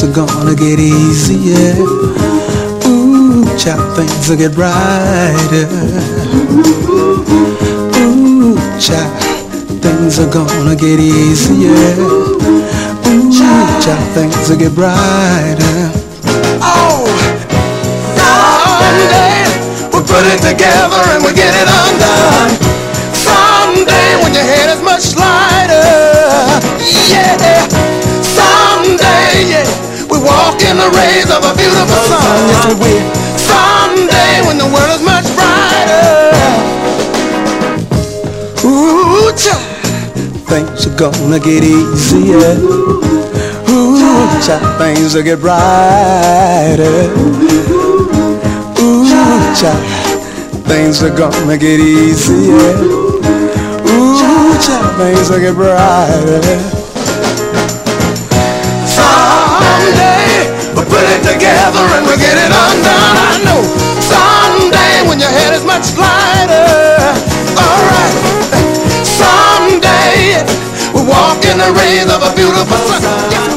are gonna get easier. Ooh, child, things will get brighter. Ooh, child, things are gonna get easier. Ooh, child, things will get brighter. Oh, someday we'll put it together and we'll get it undone. Someday when your head is much lighter. Yeah, someday, yeah, we walk in the rays of a beautiful sun. Yes, we will. Someday when the world is much brighter. Ooh, child, things are gonna get easier. Ooh, child, things will get brighter. Ooh, child, things are gonna get easier. Ooh, child, things will get brighter. Someday we'll put it together and we'll get it undone. I know. Someday when your head is much lighter. All right. Someday we'll walk in the rays of a beautiful sun.